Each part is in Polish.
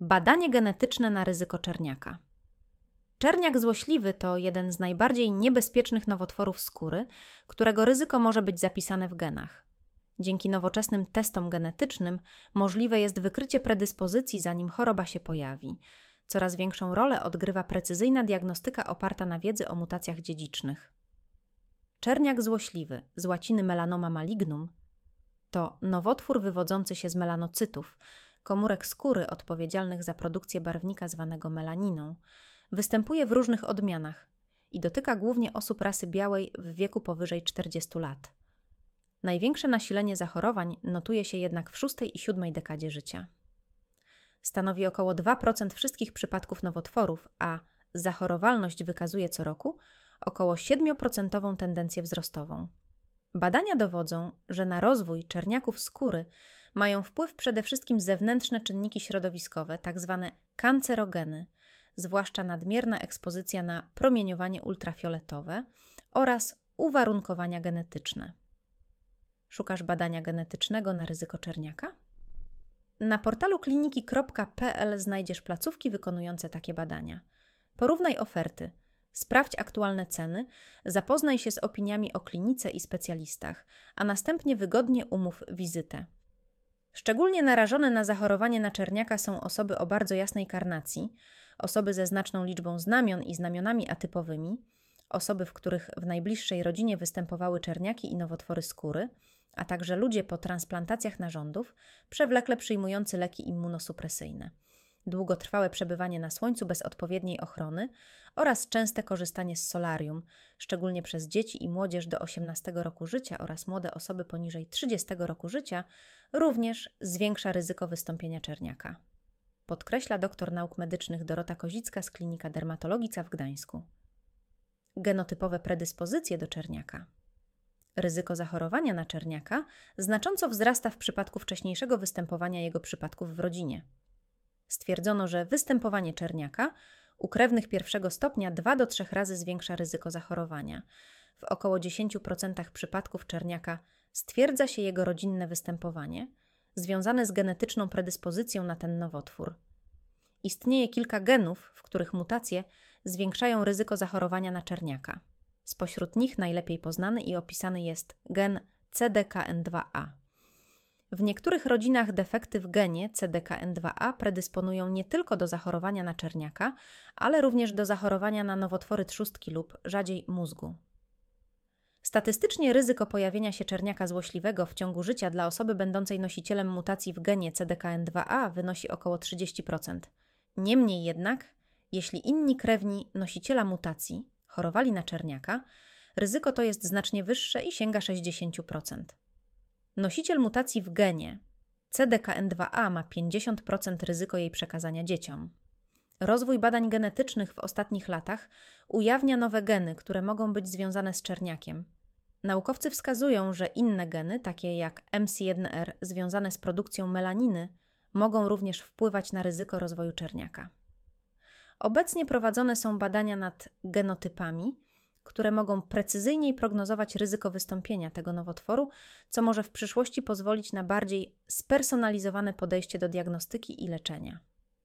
Badanie genetyczne na ryzyko czerniaka. Czerniak złośliwy to jeden z najbardziej niebezpiecznych nowotworów skóry, którego ryzyko może być zapisane w genach. Dzięki nowoczesnym testom genetycznym możliwe jest wykrycie predyspozycji, zanim choroba się pojawi. Coraz większą rolę odgrywa precyzyjna diagnostyka oparta na wiedzy o mutacjach dziedzicznych. Czerniak złośliwy, z łaciny melanoma malignum, to nowotwór wywodzący się z melanocytów, komórek skóry odpowiedzialnych za produkcję barwnika zwanego melaniną. Występuje w różnych odmianach i dotyka głównie osób rasy białej w wieku powyżej 40 lat. Największe nasilenie zachorowań notuje się jednak w 6. i 7. dekadzie życia. Stanowi około 2% wszystkich przypadków nowotworów, a zachorowalność wykazuje co roku około 7% tendencję wzrostową. Badania dowodzą, że na rozwój czerniaków skóry mają wpływ przede wszystkim zewnętrzne czynniki środowiskowe, tzw. kancerogeny, zwłaszcza nadmierna ekspozycja na promieniowanie ultrafioletowe oraz uwarunkowania genetyczne. Szukasz badania genetycznego na ryzyko czerniaka? Na portalu kliniki.pl znajdziesz placówki wykonujące takie badania. Porównaj oferty, sprawdź aktualne ceny, zapoznaj się z opiniami o klinice i specjalistach, a następnie wygodnie umów wizytę. Szczególnie narażone na zachorowanie na czerniaka są osoby o bardzo jasnej karnacji, osoby ze znaczną liczbą znamion i znamionami atypowymi, osoby, w których w najbliższej rodzinie występowały czerniaki i nowotwory skóry, a także ludzie po transplantacjach narządów, przewlekle przyjmujący leki immunosupresyjne, długotrwałe przebywanie na słońcu bez odpowiedniej ochrony oraz częste korzystanie z solarium, szczególnie przez dzieci i młodzież do 18 roku życia oraz młode osoby poniżej 30 roku życia, również zwiększa ryzyko wystąpienia czerniaka. Podkreśla doktor nauk medycznych Dorota Kozicka z Klinika Dermatologica w Gdańsku. Genotypowe predyspozycje do czerniaka. Ryzyko zachorowania na czerniaka znacząco wzrasta w przypadku wcześniejszego występowania jego przypadków w rodzinie. Stwierdzono, że występowanie czerniaka u krewnych pierwszego stopnia 2 do 3 razy zwiększa ryzyko zachorowania. W około 10% przypadków czerniaka stwierdza się jego rodzinne występowanie, związane z genetyczną predyspozycją na ten nowotwór. Istnieje kilka genów, w których mutacje zwiększają ryzyko zachorowania na czerniaka. Spośród nich najlepiej poznany i opisany jest gen CDKN2A. W niektórych rodzinach defekty w genie CDKN2A predysponują nie tylko do zachorowania na czerniaka, ale również do zachorowania na nowotwory trzustki lub rzadziej mózgu. Statystycznie ryzyko pojawienia się czerniaka złośliwego w ciągu życia dla osoby będącej nosicielem mutacji w genie CDKN2A wynosi około 30%. Niemniej jednak, jeśli inni krewni nosiciela mutacji chorowali na czerniaka, ryzyko to jest znacznie wyższe i sięga 60%. Nosiciel mutacji w genie CDKN2A ma 50% ryzyko jej przekazania dzieciom. Rozwój badań genetycznych w ostatnich latach ujawnia nowe geny, które mogą być związane z czerniakiem. Naukowcy wskazują, że inne geny, takie jak MC1R związane z produkcją melaniny, mogą również wpływać na ryzyko rozwoju czerniaka. Obecnie prowadzone są badania nad genotypami, które mogą precyzyjniej prognozować ryzyko wystąpienia tego nowotworu, co może w przyszłości pozwolić na bardziej spersonalizowane podejście do diagnostyki i leczenia.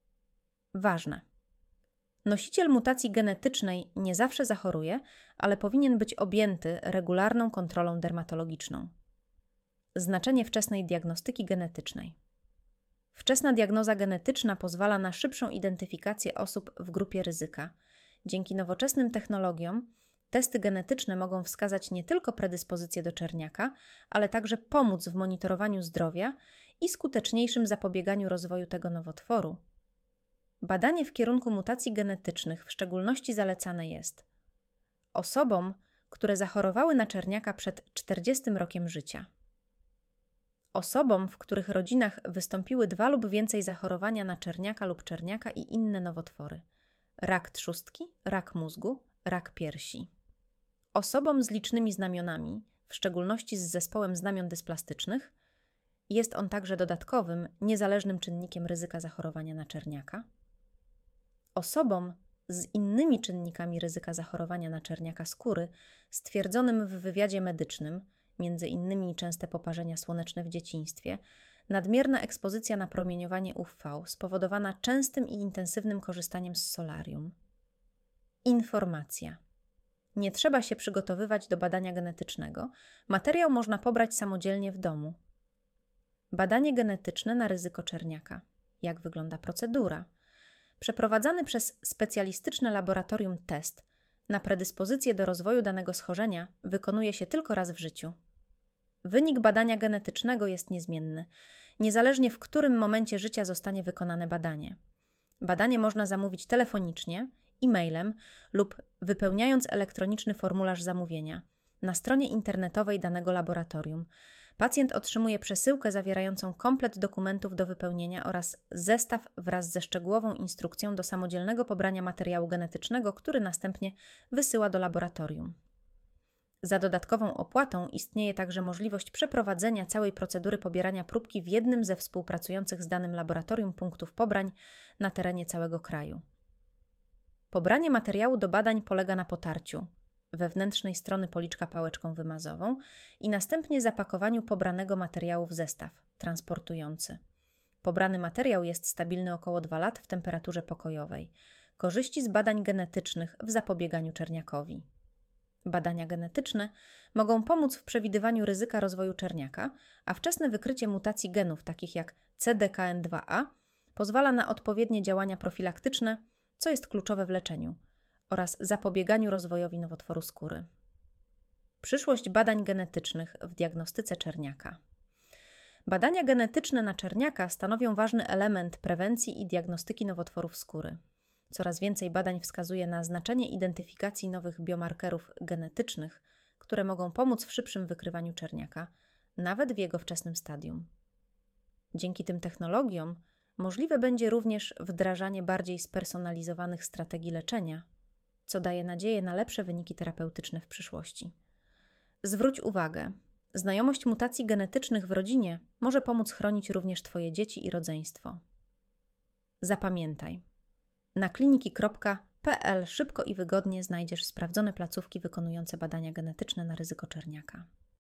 Ważne. Nosiciel mutacji genetycznej nie zawsze zachoruje, ale powinien być objęty regularną kontrolą dermatologiczną. Znaczenie wczesnej diagnostyki genetycznej. Wczesna diagnoza genetyczna pozwala na szybszą identyfikację osób w grupie ryzyka. Dzięki nowoczesnym technologiom testy genetyczne mogą wskazać nie tylko predyspozycję do czerniaka, ale także pomóc w monitorowaniu zdrowia i skuteczniejszym zapobieganiu rozwoju tego nowotworu. Badanie w kierunku mutacji genetycznych w szczególności zalecane jest osobom, które zachorowały na czerniaka przed 40 rokiem życia. Osobom, w których rodzinach wystąpiły 2 lub więcej zachorowania na czerniaka lub czerniaka i inne nowotwory. Rak trzustki, rak mózgu, rak piersi. Osobom z licznymi znamionami, w szczególności z zespołem znamion dysplastycznych, jest on także dodatkowym, niezależnym czynnikiem ryzyka zachorowania na czerniaka. Osobom z innymi czynnikami ryzyka zachorowania na czerniaka skóry, stwierdzonym w wywiadzie medycznym, między innymi częste poparzenia słoneczne w dzieciństwie, nadmierna ekspozycja na promieniowanie UV spowodowana częstym i intensywnym korzystaniem z solarium. Informacja. Nie trzeba się przygotowywać do badania genetycznego. Materiał można pobrać samodzielnie w domu. Badanie genetyczne na ryzyko czerniaka. Jak wygląda procedura? Przeprowadzany przez specjalistyczne laboratorium test na predyspozycję do rozwoju danego schorzenia wykonuje się tylko raz w życiu. Wynik badania genetycznego jest niezmienny, niezależnie w którym momencie życia zostanie wykonane badanie. Badanie można zamówić telefonicznie, e-mailem lub wypełniając elektroniczny formularz zamówienia na stronie internetowej danego laboratorium. Pacjent otrzymuje przesyłkę zawierającą komplet dokumentów do wypełnienia oraz zestaw wraz ze szczegółową instrukcją do samodzielnego pobrania materiału genetycznego, który następnie wysyła do laboratorium. Za dodatkową opłatą istnieje także możliwość przeprowadzenia całej procedury pobierania próbki w jednym ze współpracujących z danym laboratorium punktów pobrań na terenie całego kraju. Pobranie materiału do badań polega na potarciu wewnętrznej strony policzka pałeczką wymazową i następnie zapakowaniu pobranego materiału w zestaw transportujący. Pobrany materiał jest stabilny około 2 lat w temperaturze pokojowej. Korzyści z badań genetycznych w zapobieganiu czerniakowi. Badania genetyczne mogą pomóc w przewidywaniu ryzyka rozwoju czerniaka, a wczesne wykrycie mutacji genów takich jak CDKN2A pozwala na odpowiednie działania profilaktyczne, co jest kluczowe w leczeniu, oraz zapobieganiu rozwojowi nowotworu skóry. Przyszłość badań genetycznych w diagnostyce czerniaka. Badania genetyczne na czerniaka stanowią ważny element prewencji i diagnostyki nowotworów skóry. Coraz więcej badań wskazuje na znaczenie identyfikacji nowych biomarkerów genetycznych, które mogą pomóc w szybszym wykrywaniu czerniaka, nawet w jego wczesnym stadium. Dzięki tym technologiom możliwe będzie również wdrażanie bardziej spersonalizowanych strategii leczenia, co daje nadzieję na lepsze wyniki terapeutyczne w przyszłości. Zwróć uwagę, znajomość mutacji genetycznych w rodzinie może pomóc chronić również Twoje dzieci i rodzeństwo. Zapamiętaj, na kliniki.pl szybko i wygodnie znajdziesz sprawdzone placówki wykonujące badania genetyczne na ryzyko czerniaka.